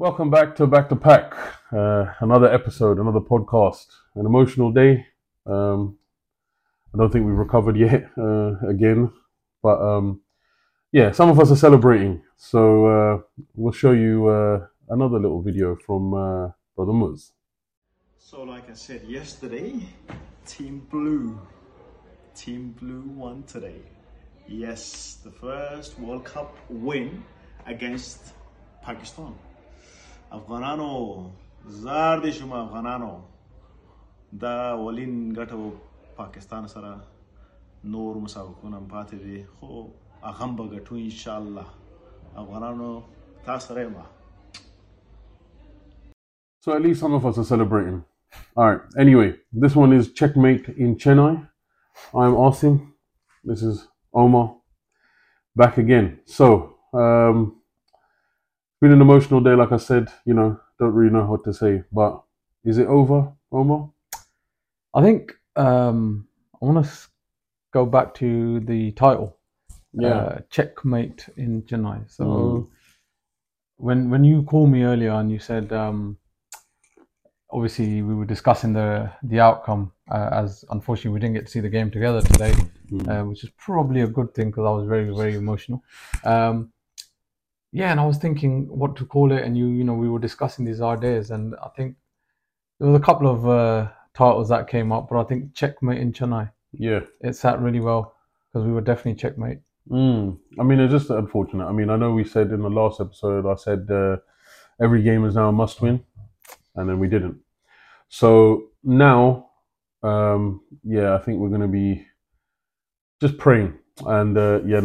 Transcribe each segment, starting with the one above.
Welcome back to Pack. Another episode, another podcast. An emotional day. I don't think we've recovered yet again, but yeah, some of us are celebrating. So we'll show you another little video from Brother Muz. So, like I said yesterday, Team Blue won today. Yes, the first World Cup win against Pakistan. Afghanano, زار شما افغانانو دا ولین ګټو پاکستان سره نور مسابقونه پاتې دي خو هغه به ګټو ان شاء الله افغانانو تاسو سره ما. So at least some of us are celebrating. All right. Anyway, this one is checkmate in Chennai. I'm Asim. This is Omar. Back again. So, been an emotional day, like I said. Don't really know what to say. But is it over, Omar? I think I want to go back to the title. Yeah. Checkmate in Chennai. So when you called me earlier and you said obviously we were discussing the outcome as unfortunately we didn't get to see the game together today, which is probably a good thing because I was very, very emotional. Yeah, and I was thinking what to call it, and we were discussing these ideas, and I think there was a couple of titles that came up, but I think Checkmate in Chennai. Yeah. It sat really well because we were definitely checkmate. I mean, it's just unfortunate. I mean, I know we said in the last episode, I said every game is now a must-win, and then we didn't. So now, I think we're going to be just praying and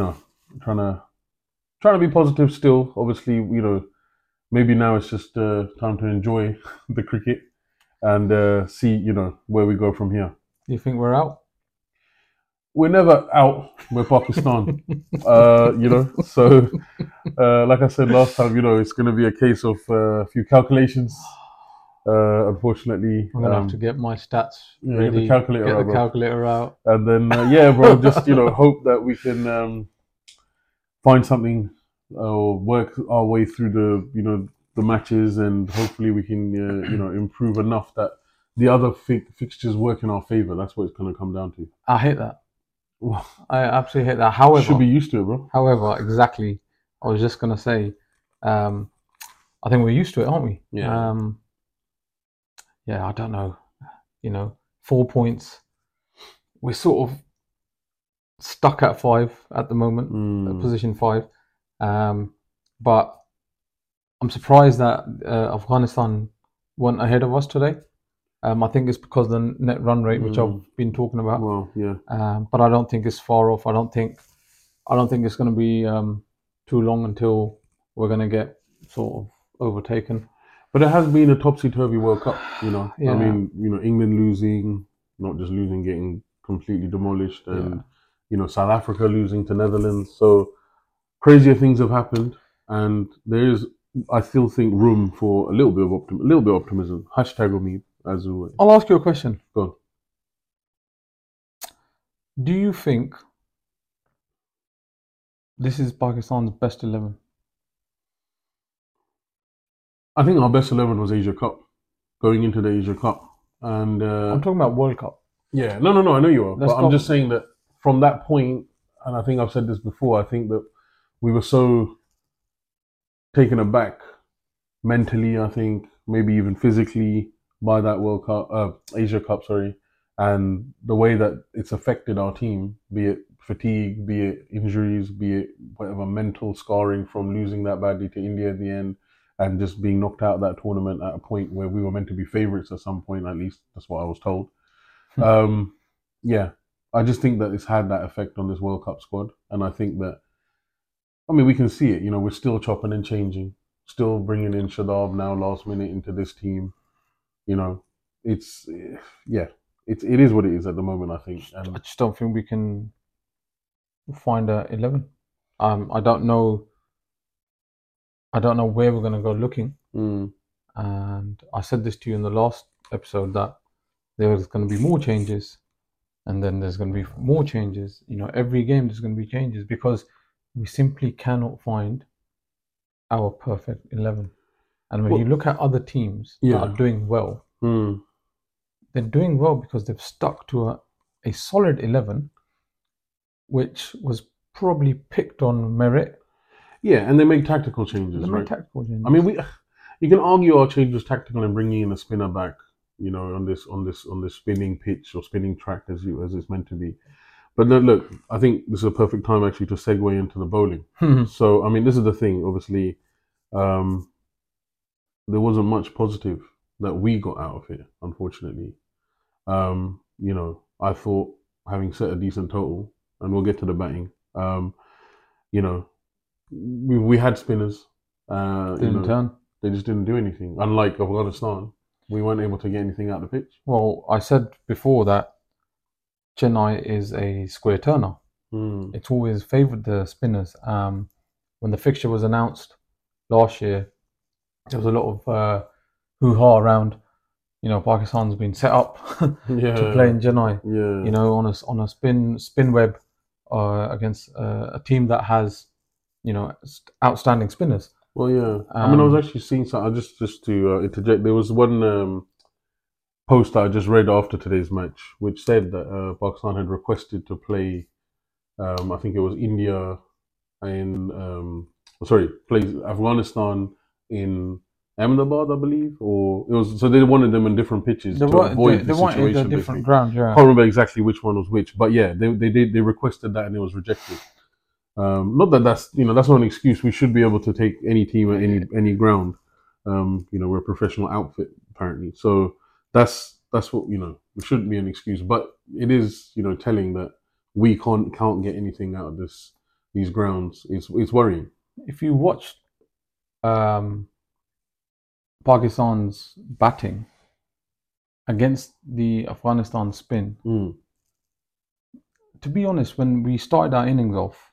trying to be positive still. Obviously, maybe now it's just time to enjoy the cricket and see, where we go from here. Do you think we're out? We're never out. We're Pakistan, So, like I said last time, it's going to be a case of a few calculations. Unfortunately, I'm gonna have to get my stats ready, get the calculator get out, the bro. calculator out, and then just hope that we can find something or work our way through the matches, and hopefully we can improve enough that the other fixtures work in our favor. That's what it's going to come down to. I hate that. I absolutely hate that. However, should be used to it, bro. However, exactly. I was just gonna say, I think we're used to it, aren't we? Yeah. Yeah, I don't know. 4 points. We're sort of stuck at 5 at the moment, position 5. But I'm surprised that Afghanistan weren't ahead of us today. I think it's because of the net run rate, which I've been talking about. Well, yeah. But I don't think it's far off. I don't think it's going to be too long until we're going to get sort of overtaken. But it has been a topsy-turvy World Cup, Yeah. I mean, England losing, not just losing, getting completely demolished, and South Africa losing to Netherlands. So crazier things have happened, and there is, I still think, room for a little bit of optimism. Hashtag me, as always. I'll ask you a question. Go on. Do you think this is Pakistan's best 11? I think our best 11 was Asia Cup, going into the Asia Cup. And I'm talking about World Cup. Yeah, no, I know you are. I'm just saying that from that point, and I think I've said this before, I think that we were so taken aback mentally, I think, maybe even physically, by that World Cup, Asia Cup, and the way that it's affected our team, be it fatigue, be it injuries, be it whatever mental scarring from losing that badly to India at the end, and just being knocked out of that tournament at a point where we were meant to be favourites at some point, at least that's what I was told. I just think that it's had that effect on this World Cup squad, and I think that, we can see it. We're still chopping and changing, still bringing in Shadab now last minute into this team. It is what it is at the moment, I think. And I just don't think we can find a 11. I don't know where we're going to go looking. And I said this to you in the last episode that there's going to be more changes, and then there's going to be more changes. Every game there's going to be changes because we simply cannot find our perfect 11. And when you look at other teams that are doing well, they're doing well because they've stuck to a solid 11, which was probably picked on merit. Yeah, and they make tactical changes. I mean, you can argue our change was tactical and bringing in a spinner back, you know, on this spinning pitch or spinning track as it's meant to be. But no, look, I think this is a perfect time actually to segue into the bowling. So, I mean, this is the thing. Obviously, there wasn't much positive that we got out of it, unfortunately. You know, I thought having set a decent total, and we'll get to the batting. You know, we had spinners. Didn't turn. They just didn't do anything. Unlike Afghanistan, we weren't able to get anything out of the pitch. Well, I said before that Chennai is a square turner. It's always favoured the spinners. When the fixture was announced last year, there was a lot of hoo-ha around. You know, Pakistan's been set up to play in Chennai. You know, on a spin web against a team that has, you know, outstanding spinners. Well, yeah. I mean, I was actually seeing something. Just to interject, there was one post that I just read after today's match, which said that Pakistan had requested to play. I think it was India plays Afghanistan in Ahmedabad, I believe, or it was. So they wanted them in different pitches to avoid the situation. They different ground. Yeah, I can't remember exactly which one was which, but yeah, they requested that and it was rejected. Not that that's not an excuse. We should be able to take any team at any ground. You know, we're a professional outfit apparently, so that's what it shouldn't be an excuse. But it is telling that we can't get anything out of these grounds. It's worrying. If you watch Pakistan's batting against the Afghanistan spin, to be honest, when we started our innings off,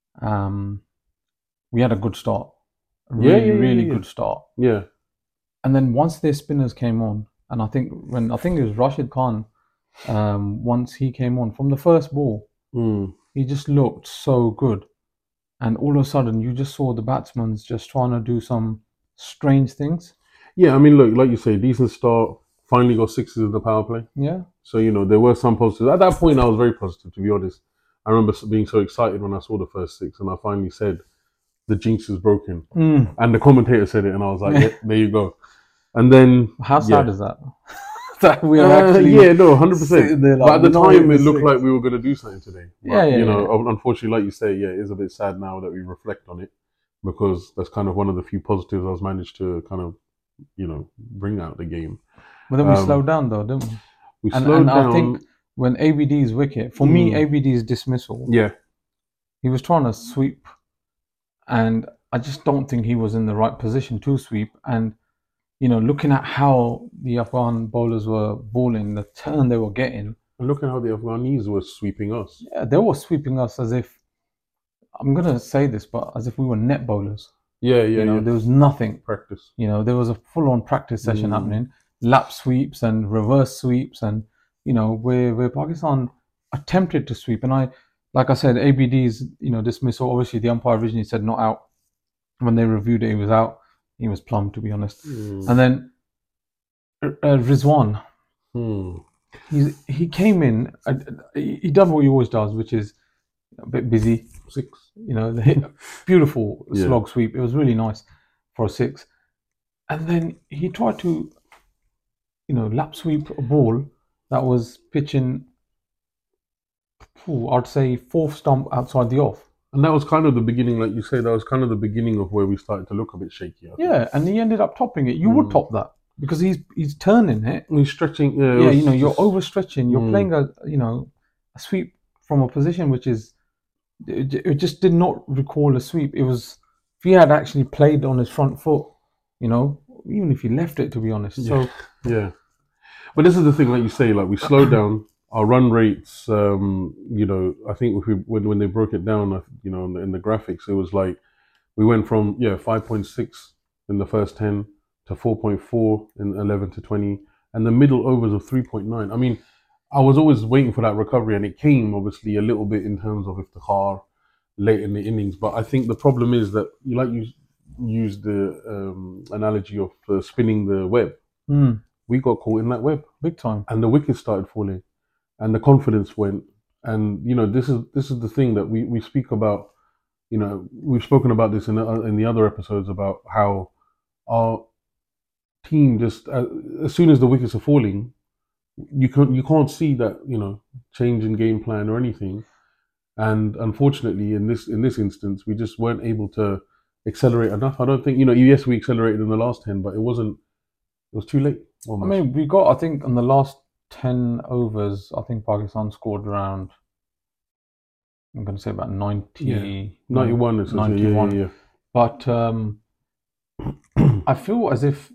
we had a good start. Really good start. Yeah. And then once their spinners came on, and I think it was Rashid Khan, once he came on from the first ball, he just looked so good. And all of a sudden, you just saw the batsmen just trying to do some strange things. Yeah, I mean, look, like you say, decent start. Finally got sixes in the power play. Yeah. So, there were some positives. At that point, I was very positive, to be honest. I remember being so excited when I saw the first six, and I finally said, the jinx is broken. And the commentator said it, and I was like, yeah, there you go. And then... How sad is that? That we are actually... 100%. But at the time, it looked like we were going to do something today. But, unfortunately, like you say, it is a bit sad now that we reflect on it, because that's kind of one of the few positives I was managed to kind of, bring out the game. But then we slowed down, though, didn't we? We slowed down. I think when ABD's wicket, for me, ABD's dismissal, he was trying to sweep, and I just don't think he was in the right position to sweep. And, looking at how the Afghan bowlers were bowling, the turn they were getting. And look at how the Afghanis were sweeping us. Yeah, they were sweeping us as if, I'm going to say this, but as if we were net bowlers. Yeah. There was nothing. Practice. There was a full-on practice session happening, lap sweeps and reverse sweeps, and where Pakistan attempted to sweep. And like I said, ABD's dismissal. Obviously, the umpire originally said not out. When they reviewed it, he was out. He was plumb, to be honest. And then Rizwan, he came in. He done what he always does, which is a bit busy. Six. Beautiful slog sweep. It was really nice for a six. And then he tried to, lap sweep a ball that was pitching, I'd say, fourth stump outside the off. And that was kind of the beginning, like you say, that was kind of the beginning of where we started to look a bit shaky. Yeah, and he ended up topping it. You would top that because he's turning it. He's stretching. You're overstretching. You're playing a sweep from a position which is, it just did not recall a sweep. It was, if he had actually played on his front foot, even if he left it, to be honest. So yeah. But this is the thing, like you say, like we slowed down. Our run rates, I think when they broke it down, in the graphics, it was like we went from 5.6 in the first 10 to 4.4 in 11 to 20, and the middle overs of 3.9. I mean, I was always waiting for that recovery, and it came obviously a little bit in terms of Iftikhar late in the innings. But I think the problem is that, like you use the analogy of spinning the web. We got caught in that web big time, and the wickets started falling, and the confidence went. And this is the thing that we speak about. We've spoken about this in the other episodes about how our team just as soon as the wickets are falling, you can't see that change in game plan or anything. And unfortunately, in this instance, we just weren't able to accelerate enough. I don't think yes, we accelerated in the last 10, but it wasn't. It was too late. Almost. I mean, we got, I think, in the last 10 overs, I think Pakistan scored around, I'm going to say about 90, 91. 91. Yeah. But I feel as if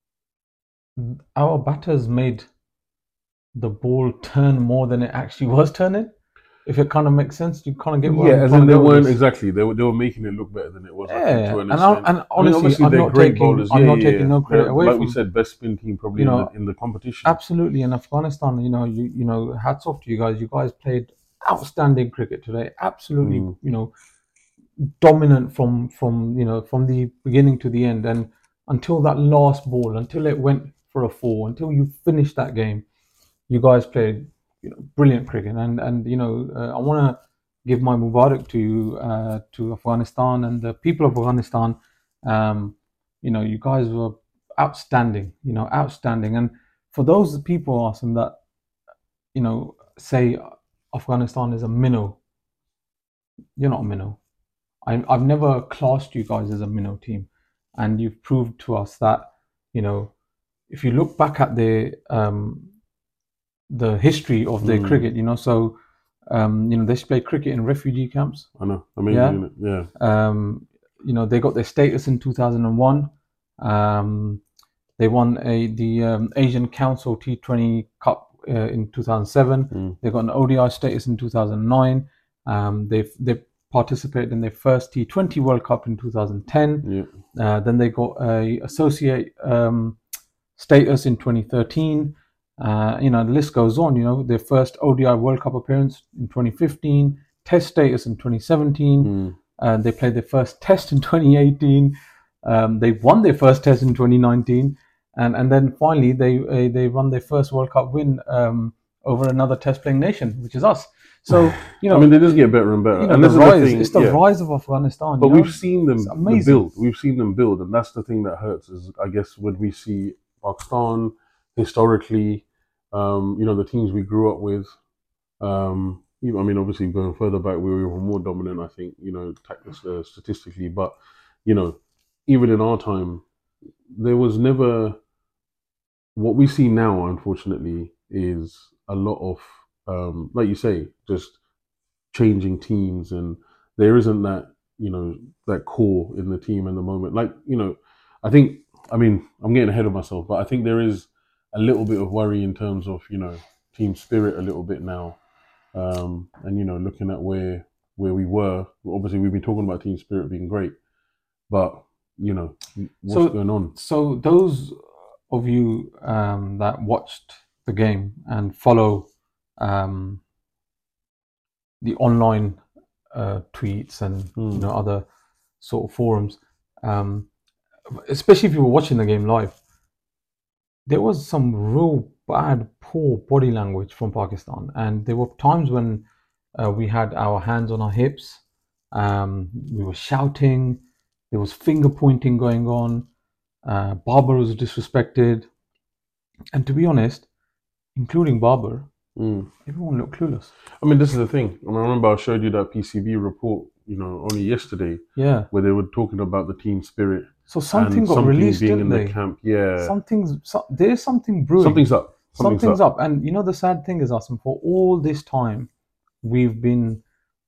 our batters made the ball turn more than it actually was turning. If it kind of makes sense, you kind of get what as in they weren't exactly. They were making it look better than it was. Yeah, and honestly, I'm not taking bowlers. I'm not taking no credit away from. Like we said, best spin team probably in the competition. Absolutely, in Afghanistan, hats off to you guys. You guys played outstanding cricket today. Absolutely, dominant from the beginning to the end, and until that last ball, until it went for a 4, until you finished that game, you guys played brilliant cricket. And I want to give my mubarak to Afghanistan and the people of Afghanistan. You guys were outstanding. Outstanding. And for those people, Asim, that say Afghanistan is a minnow, you're not a minnow. I've never classed you guys as a minnow team, and you've proved to us that if you look back at the history of their cricket, so they played cricket in refugee camps. I know, amazing, yeah. They got their status in 2001. They won the Asian Council T20 Cup in 2007. They got an ODI status in 2009. They participated in their first T20 World Cup in 2010. Then they got a associate status in 2013. The list goes on. Their first ODI World Cup appearance in 2015, Test status in 2017. They played their first Test in 2018. They won their first Test in 2019, and then finally they won their first World Cup win over another Test playing nation, which is us. So they just get better and better. And this is the rise of Afghanistan. But we've seen them build. We've seen them build, and that's the thing that hurts. Is I guess when we see Pakistan historically, the teams we grew up with. Obviously going further back, we were more dominant. I think statistically, but even in our time, there was never. What we see now, unfortunately, is a lot of. Like you say, just changing teams, and there isn't that that core in the team in the moment. Like I think I'm getting ahead of myself, but I think there is a little bit of worry in terms of team spirit a little bit now, and looking at where we were. Obviously, we've been talking about team spirit being great, but what's going on? So those of you that watched the game and follow the online tweets and other sort of forums, especially if you were watching the game live, there was some real bad, poor body language from Pakistan, and there were times when we had our hands on our hips, we were shouting, there was finger pointing going on, Babar was disrespected, and to be honest, including Babar, everyone looked clueless. This is the thing. I remember I showed you that PCB report, only yesterday. Yeah. Where they were talking about the team spirit. So something got released, being didn't in the camp. Yeah. There's something brewing. Something's up. Something's up. And the sad thing is, Asim, for all this time, we've been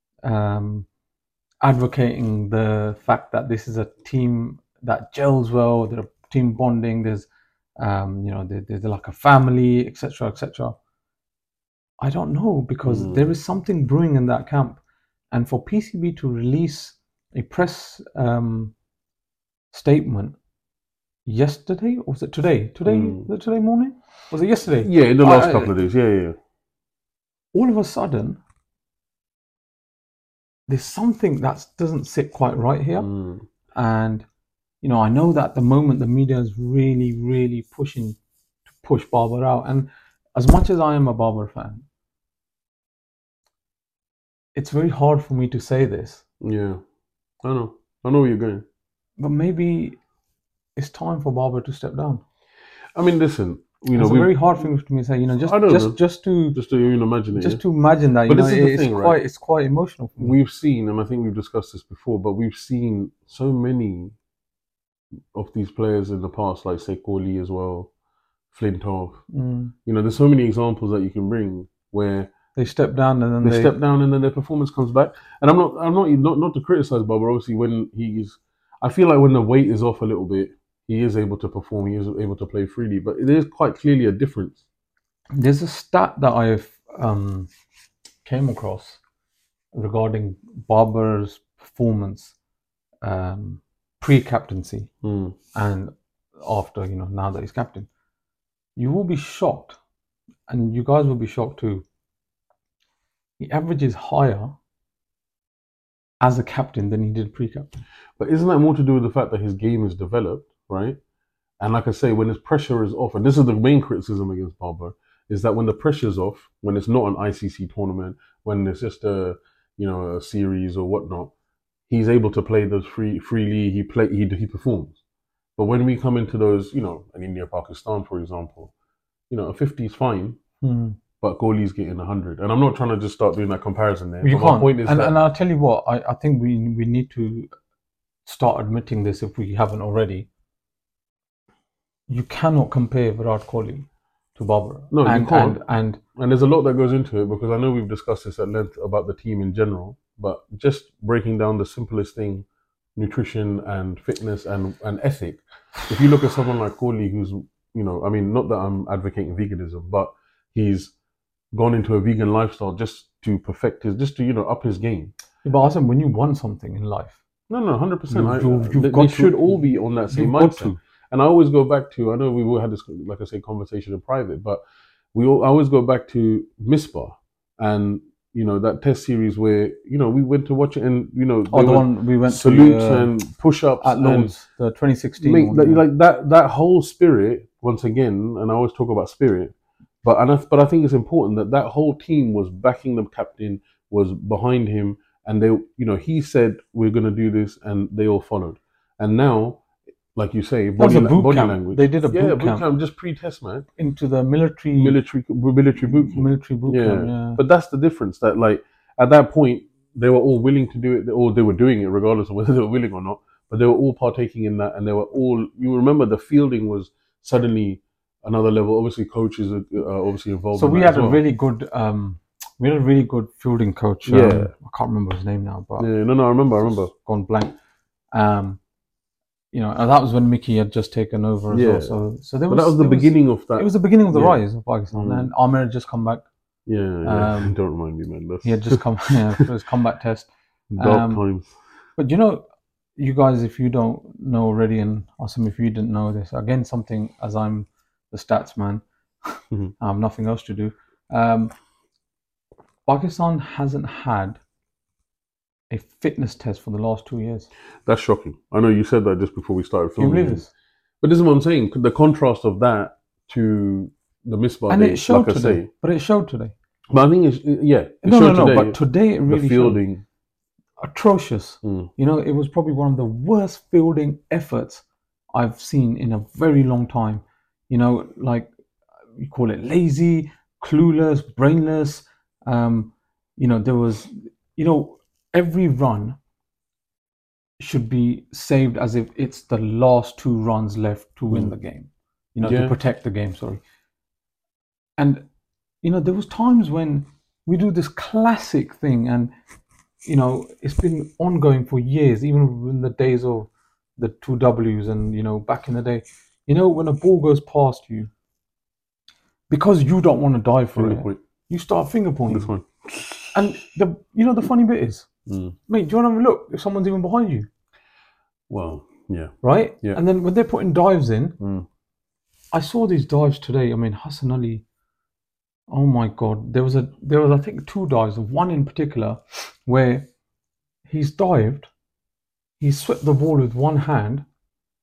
advocating the fact that this is a team that gels well. There's team bonding. There's there's like a family, etc., etc. I don't know, because there is something brewing in that camp, and for PCB to release a press statement yesterday, or was it today? Was it today morning? Was it yesterday? Yeah, in the last couple of days. Yeah. All of a sudden, there's something that doesn't sit quite right here, and I know that at the moment the media is really, really pushing to push Barber out. And as much as I am a Barber fan, it's very hard for me to say this. Yeah, I know where you're going. But maybe it's time for Barber to step down. I mean, listen, it's a very hard thing for me to say. Just to even imagine it. Just to imagine that. But this is the thing, right? It's quite emotional for me. We've seen, and I think we've discussed this before, but we've seen so many of these players in the past, like say Corley as well, Flintoff. There's so many examples that you can bring where they step down and then they step down and then their performance comes back. And I'm not to criticize Bob, but obviously I feel like when the weight is off a little bit, he is able to perform. He is able to play freely, but it is quite clearly a difference. There's a stat that I've came across regarding Barber's performance pre-captaincy and after, now that he's captain. You will be shocked, and you guys will be shocked too. He averages higher as a captain than he did pre-captain. But isn't that more to do with the fact that his game is developed, right? And like I say, when his pressure is off, and this is the main criticism against Barber, is that when the pressure is off, when it's not an ICC tournament, when it's just a series or whatnot, he's able to play those freely. He performs. But when we come into those, an India, Pakistan, for example, a 50 is fine, but Kohli's getting 100. And I'm not trying to just start doing that comparison there. You can't. My point is and I'll tell you what, I think we need to start admitting this if we haven't already. You cannot compare Virat Kohli to Barber. No, you can't. And there's a lot that goes into it, because I know we've discussed this at length about the team in general, but just breaking down the simplest thing, nutrition and fitness and ethic. If you look at someone like Kohli, who's, not that I'm advocating veganism, but he's gone into a vegan lifestyle just to perfect up his game. Yeah, but Asim, when you want something in life, no, 100%. They should all be on that same mindset. And I always go back to, I know we all had this, like I say, conversation in private, but I always go back to Misbah and, that test series where, we went to watch it and, the one we went salutes to, and push-ups at Lord's, the 2016 one, like that whole spirit, once again, and I always talk about spirit, but I think it's important that whole team was backing the captain, was behind him, and they, he said, we're going to do this, and they all followed. And now, like you say, body language. They did a boot camp just pre-test, man. Into the military boot camp. Military boot camp, yeah. But that's the difference. That like at that point they were all willing to do it, or they were doing it regardless of whether they were willing or not. But they were all partaking in that, and they were all. You remember the fielding was suddenly another level. Obviously, coaches are obviously involved. So we had a really good. We had a really good fielding coach. I can't remember his name now, but I remember. Gone blank. And that was when Mickey had just taken over as well. So that was the beginning of that. It was the beginning of the rise of Pakistan. And Amir had just come back. Yeah. Don't remind me, man. He had just come for his comeback test. Dark times. But you guys, if you don't know already, and Asim, if you didn't know this, again, something, as I'm the stats man, I have nothing else to do. Pakistan hasn't had a fitness test for the last 2 years. That's shocking. I know you said that just before we started filming. Can you believe this? But this is what I'm saying. The contrast of that to the Misbah and days, it showed today. But it showed today. But I think today. But today it really the fielding showed. Atrocious. It was probably one of the worst fielding efforts I've seen in a very long time. Like you call it lazy, clueless, brainless. There was, every run should be saved as if it's the last 2 runs left to win the game, to protect the game, sorry. And, there was times when we do this classic thing and, it's been ongoing for years, even in the days of the 2 Ws and, back in the day, when a ball goes past you, because you don't want to dive for it, you start finger pointing. This one. And the funny bit is, mate, do you want to have a look if someone's even behind you? Well, yeah. Right? Yeah. And then when they're putting dives in, I saw these dives today. I mean, Hassan Ali, oh my God. There was I think 2 dives, one in particular, where he's dived, he swept the ball with one hand,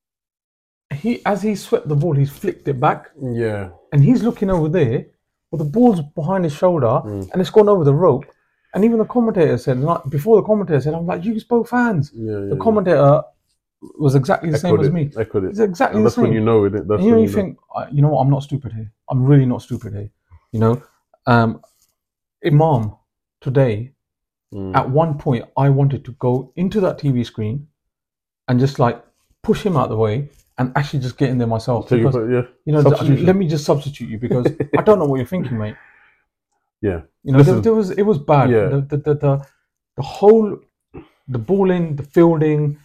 as he swept the ball, he's flicked it back. Yeah. And he's looking over there, well, the ball's behind his shoulder, and it's gone over the rope. And even the commentator said, before the commentator said, I'm like, you both fans. The commentator was exactly the same as me. Echoed it. It's exactly and the same. That's when you know it. That's and when you think, you know what, I'm not stupid here. I'm really not stupid here. You know, Imam today, at one point, I wanted to go into that TV screen and just like push him out the way and actually just get in there myself. Because, you know, let me just substitute you because I don't know what you're thinking, mate. Yeah. You know, it was bad. Yeah. The whole, the balling, the fielding,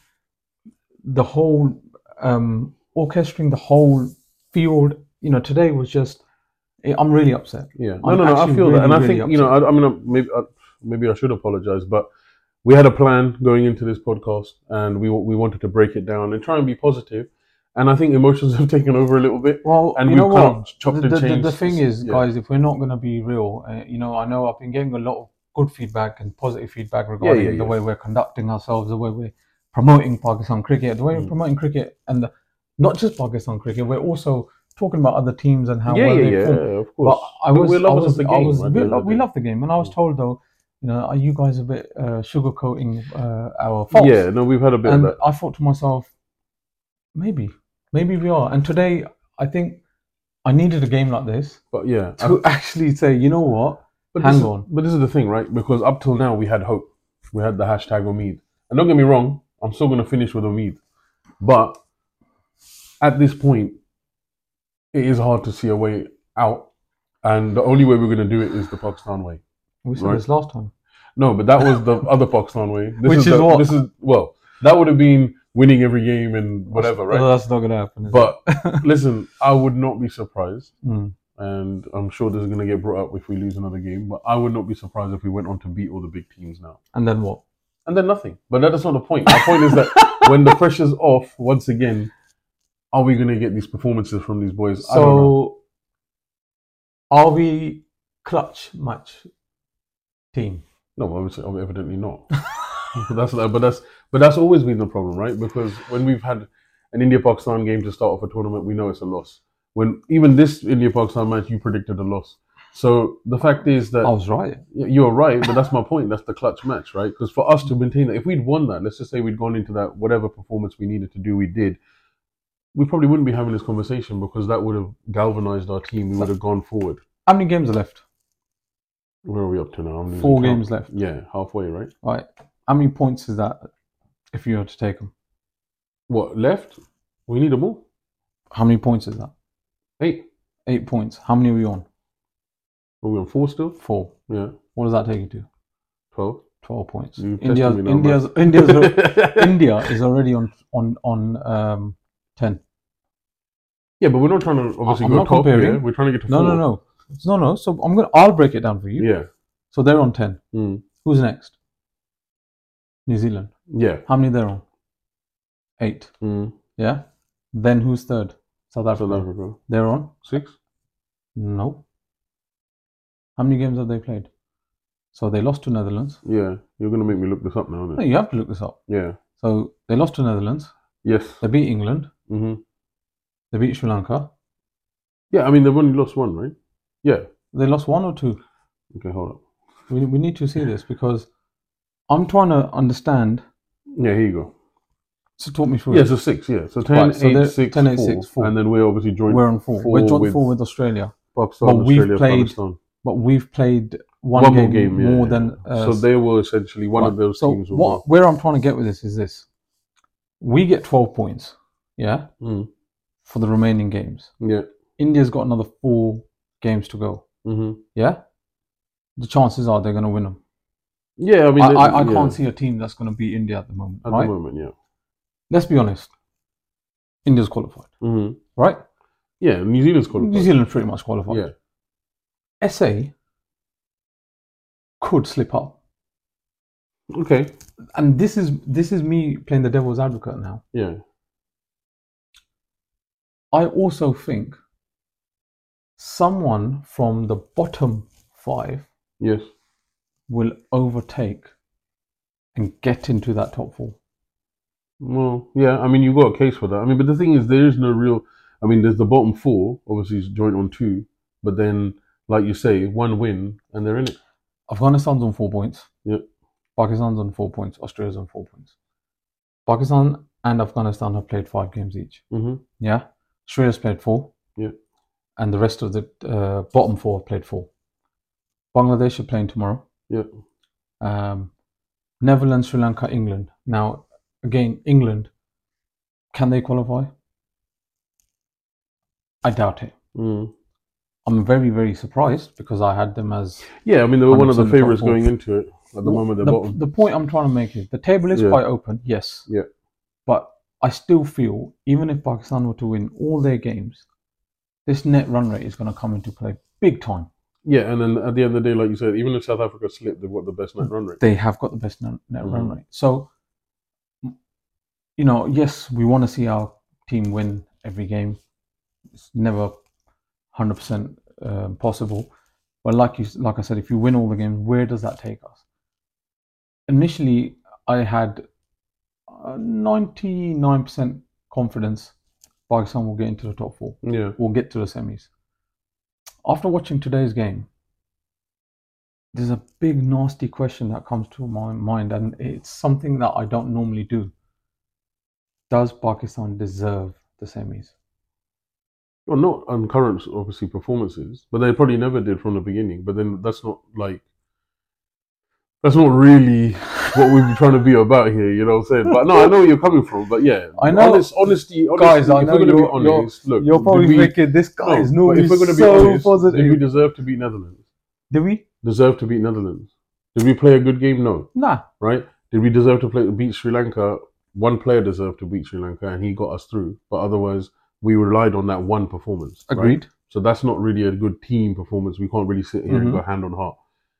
the whole orchestrating the whole field. You know, today was just. I'm really upset. Yeah. No. I feel that, and I think upset. I mean, maybe I should apologize, but we had a plan going into this podcast, and we wanted to break it down and try and be positive. And I think emotions have taken over a little bit. Well, and you know what? Chopped and changed. The thing is, guys, if we're not going to be real, you know, I know I've been getting a lot of good feedback and positive feedback regarding the way we're conducting ourselves, the way we're promoting Pakistan cricket, the way we're promoting cricket, and not just Pakistan cricket. We're also talking about other teams and how well they perform. Of course. But we love the game, and I was told though, you know, are you guys a bit sugarcoating our faults? Yeah, no, we've had a bit. And of that. I thought to myself, maybe we are. And today, I think I needed a game like this, but to actually say, you know what, but hang on. But this is the thing, right? Because up till now, we had hope. We had the hashtag Umeed, and don't get me wrong, I'm still going to finish with Umeed, but at this point, it is hard to see a way out, and the only way we're going to do it is the Pakistan way. We said this last time. No, but that was the other Pakistan way. Which is what? That would have been winning every game and whatever, right? Well, that's not going to happen. But listen, I would not be surprised, and I'm sure this is going to get brought up if we lose another game, but I would not be surprised if we went on to beat all the big teams now. And then what? And then nothing. But that's not the point. My point is that when the pressure's off, once again, are we going to get these performances from these boys? I don't know. Are we clutch match team? No, obviously, evidently not. But that's always been the problem, right? Because when we've had an India-Pakistan game to start off a tournament, we know it's a loss. When even this India-Pakistan match, you predicted a loss. So the fact is that I was right. You're right, but that's my point. That's the clutch match, right? Because for us to maintain that, if we'd won that, let's just say we'd gone into that whatever performance we needed to do, we did. We probably wouldn't be having this conversation because that would have galvanized our team. We would have gone forward. How many games are left? Where are we up to now? 4 games left. Yeah, halfway, right? Right. How many points is that if you were to take them? What, left? We need them all. How many points is that? 8. 8 points. How many are we on? Are we on 4 still? 4. Yeah. What does that take you to? 12. 12 points. India is already on 10. Yeah, but we're not trying to obviously go top here. We're trying to get to 4. No. So I'll break it down for you. Yeah. So they're on 10. Who's next? New Zealand. Yeah. How many they're on? 8. Yeah. Then who's third? South Africa. They're on 6. No. How many games have they played? So they lost to Netherlands. Yeah. You're going to make me look this up now, aren't you? No, you have to look this up. Yeah. So they lost to Netherlands. Yes. They beat England. They beat Sri Lanka. Yeah, I mean, they've only lost 1, right? Yeah. They lost 1 or 2? Okay, hold up. We need to see this because I'm trying to understand. Yeah, here you go. So talk me through it. Yeah, so 6, yeah. So 10, right, so 8, 6, 10, 8, 4. 6, 4. And then we're obviously joined. We're on 4. We're joined 4 with Australia. Pakistan, Australia, Pakistan. But we've played one more game more than. So they were essentially one of those teams. Where I'm trying to get with this is this: we get 12 points, yeah, for the remaining games. Yeah. India's got another 4 games to go. Yeah. The chances are they're going to win them. Yeah, I mean, I can't see a team that's going to beat India at the moment. At the moment, yeah. Let's be honest. India's qualified, right? Yeah, New Zealand's qualified. New Zealand pretty much qualified. Yeah. SA could slip up. Okay. And this is me playing the devil's advocate now. Yeah. I also think someone from the bottom 5 will overtake and get into that top 4. Well, yeah, I mean, you've got a case for that. I mean, but the thing is, there is no real. I mean, there's the bottom four, obviously, is joint on 2, but then, like you say, 1 win and they're in it. Afghanistan's on 4 points. Yeah. Pakistan's on 4 points. Australia's on 4 points. Pakistan and Afghanistan have played 5 games each. Mm-hmm. Yeah. Australia's played 4. Yeah. And the rest of the bottom 4 have played 4. Bangladesh are playing tomorrow. Yeah. Netherlands, Sri Lanka, England. Now, again, England, can they qualify? I doubt it. I'm very, very surprised because I had them as... Yeah, I mean, they were one of the favourites going into it. At the moment, they're bottom. The point I'm trying to make is the table is quite open, yes. Yeah. But I still feel, even if Pakistan were to win all their games, this net run rate is going to come into play big time. Yeah, and then at the end of the day, like you said, even if South Africa slipped, they've got the best net run rate. They have got the best net run rate. So, yes, we want to see our team win every game. It's never 100% possible. But like I said, if you win all the games, where does that take us? Initially, I had 99% confidence Pakistan will get into the top 4. Yeah. We'll get to the semis. After watching today's game, there's a big nasty question that comes to my mind, and it's something that I don't normally do. Does Pakistan deserve the semis? Well, not on current, obviously, performances, but they probably never did from the beginning. But then that's not really what we're trying to be about here, you know what I'm saying? But no, I know where you're coming from, but yeah. I know. Honesty, guys, I know you're probably thinking this guy is normally so positive. Did we deserve to beat Netherlands? Did we? Deserve to beat Netherlands. Did we play a good game? No. Nah. Right? Did we deserve to beat Sri Lanka? One player deserved to beat Sri Lanka and he got us through. But otherwise, we relied on that one performance. Agreed. Right? So that's not really a good team performance. We can't really sit here and go hand on heart.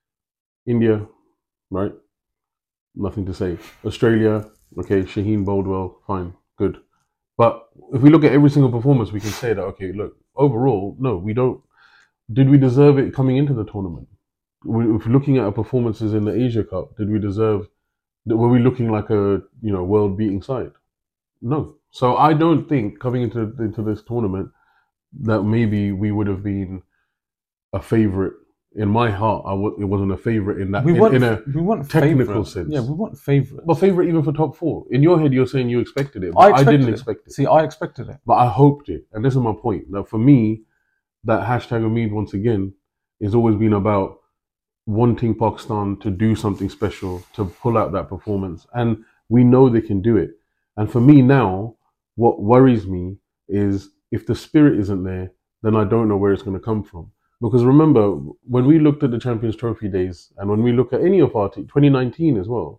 India, right? Nothing to say. Australia, okay, Shaheen bowled well, fine, good. But if we look at every single performance, we can say that, okay, look, overall, no, we don't. Did we deserve it coming into the tournament? If looking at our performances in the Asia Cup, did we deserve? Were we looking like a world-beating side? No. So I don't think coming into this tournament that maybe we would have been a favourite. In my heart, it wasn't a favourite in that. We weren't technical sense. Yeah, we weren't favourite. But favourite even for top 4. In your head, you're saying you expected it. But I didn't expect it. See, I expected it. But I hoped it. And this is my point. Now, for me, that hashtag Umeed, once again, has always been about wanting Pakistan to do something special, to pull out that performance. And we know they can do it. And for me now, what worries me is if the spirit isn't there, then I don't know where it's going to come from. Because remember, when we looked at the Champions Trophy days, and when we look at any of our team, 2019 as well,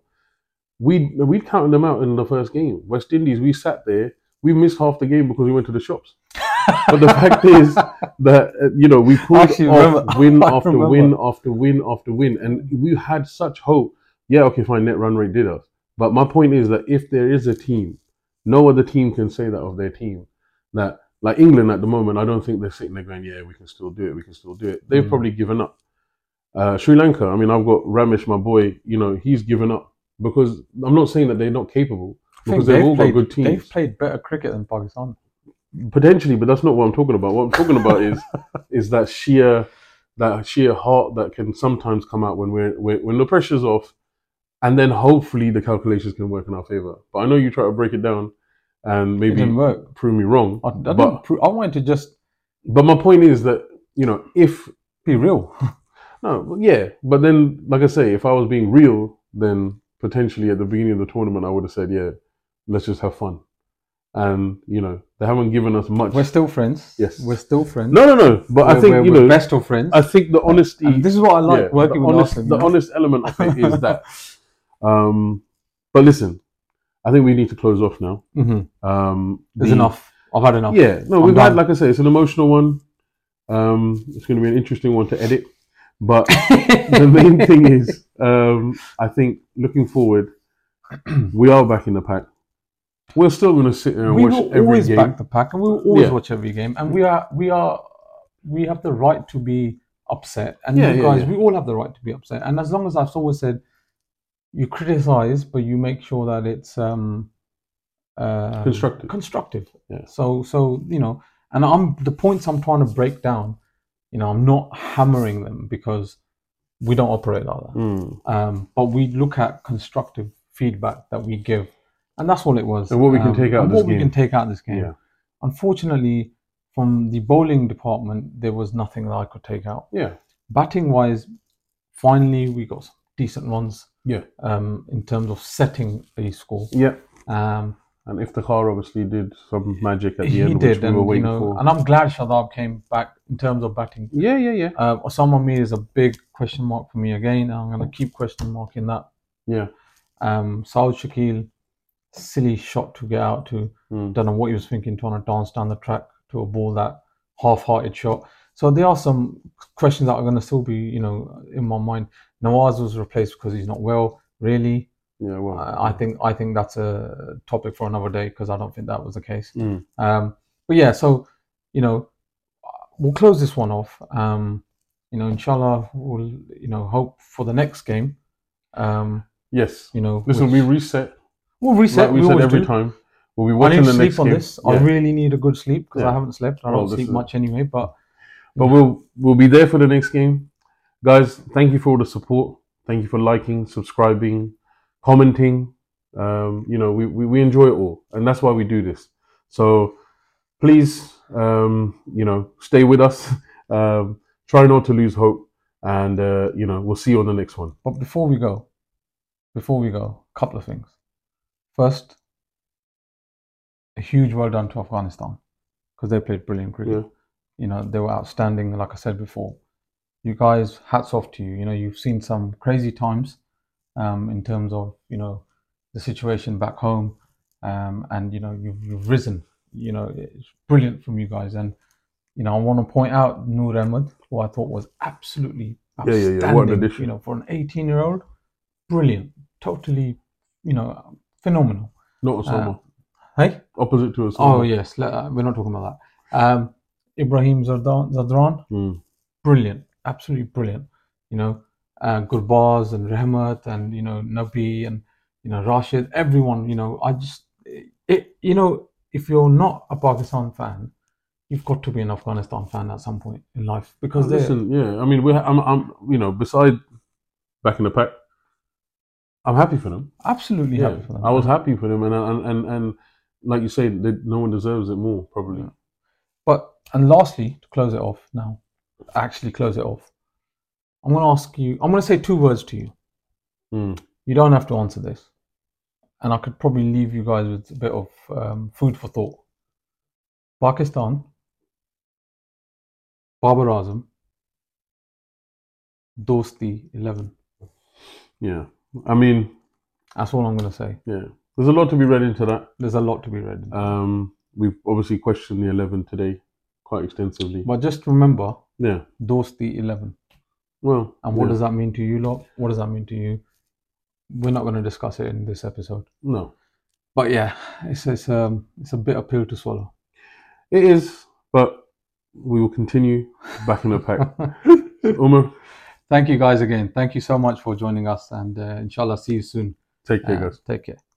we'd counted them out in the first game. West Indies, we sat there, we missed half the game because we went to the shops. But the fact is that, we pulled off win after win after win after win. And we had such hope. Yeah, okay, fine, net run rate did us. But my point is that if there is a team, no other team can say that of their team. That, like England at the moment, I don't think they're sitting there going, yeah, we can still do it. They've probably given up. Sri Lanka, I mean, I've got Ramesh, my boy, he's given up. Because I'm not saying that they're not capable, because they've all got good teams. They've played better cricket than Pakistan. Potentially, but that's not what I'm talking about. What I'm talking about is that sheer heart that can sometimes come out when the pressure's off, and then hopefully the calculations can work in our favor. But I know you try to break it down, and maybe prove me wrong. I wanted to just. But my point is that if be real. No, yeah, but then like I say, if I was being real, then potentially at the beginning of the tournament I would have said, yeah, let's just have fun. And they haven't given us much. We're still friends. Yes, we're still friends. No. But I think we're best of friends. I think the honesty. And this is what I like working with Austin. The honest element of it is that. But listen, I think we need to close off now. Mm-hmm. There's enough. I've had enough. Yeah, no, we've had, like I say, it's an emotional one. It's going to be an interesting one to edit. But the main thing is, I think looking forward, we are back in the pack. We're still going to sit there and watch every game. We will always back the pack, and we will always watch every game. And we have the right to be upset. And we all have the right to be upset. And as long as I've always said, you criticize, but you make sure that it's constructive. Yeah. So you know, and the points I'm trying to break down. You know, I'm not hammering them because we don't operate like that. But we look at constructive feedback that we give, and that's all it was. And what we can take out of this game. Yeah. Unfortunately, from the bowling department, there was nothing that I could take out. Yeah. Batting wise, finally we got some decent runs. Yeah. In terms of setting a score. Yeah. And Iftikhar obviously did some magic at the end, which we were waiting for. And I'm glad Shadab came back in terms of batting. Yeah. Osama Mir is a big question mark for me again. I'm going to keep question marking that. Yeah. Saud Shakil, silly shot to get out to. Don't know what he was thinking, trying to dance down the track to a ball, that half-hearted shot. So there are some questions that are going to still be, in my mind. Nawaz was replaced because he's not well. Really? Yeah, well, I think that's a topic for another day because I don't think that was the case. But yeah, so we'll close this one off. Inshallah, we'll hope for the next game. Yes. Listen, we reset. We'll reset. Like we said every time. We'll be watching the next game. Yeah. I really need a good sleep because I haven't slept. I don't sleep much anyway. But we'll be there for the next game, guys. Thank you for all the support. Thank you for liking, subscribing, commenting. We enjoy it all, and that's why we do this. So please, stay with us. Try not to lose hope, and we'll see you on the next one. But before we go, a couple of things. First, a huge well done to Afghanistan because they played brilliant cricket. Yeah. They were outstanding. Like I said before, you guys, hats off to you. You've seen some crazy times in terms of the situation back home, and you've risen. It's brilliant from you guys, and I want to point out Noor Ahmed, who I thought was absolutely outstanding. Yeah. What an addition. For an 18-year-old, brilliant, totally, phenomenal. Not Osama. Hey? Opposite to Osama. Oh yes, we're not talking about that. Ibrahim Zadran, brilliant, absolutely brilliant. Gurbaz and Rahmat and Nabi and Rashid, everyone. If you're not a Pakistan fan, you've got to be an Afghanistan fan at some point in life because I'm beside back in the pack, I'm happy for them. Absolutely happy for them. I was happy for them, and like you say, no one deserves it more probably. Yeah. And lastly, to close it off now, I'm going to ask you. I'm going to say 2 words to you. You don't have to answer this. And I could probably leave you guys with a bit of food for thought. Pakistan, Babar Azam, Dosti 11. Yeah. That's all I'm going to say. Yeah. There's a lot to be read into that. We've obviously questioned the 11 today quite extensively. But just remember, Dosti 11. Well, and what does that mean to you lot? What does that mean to you? We're not going to discuss it in this episode. No. But yeah, it's a bitter pill to swallow. It is, but we will continue back in the pack. Umar. Thank you guys again. Thank you so much for joining us, and inshallah see you soon. Take care, guys. Take care.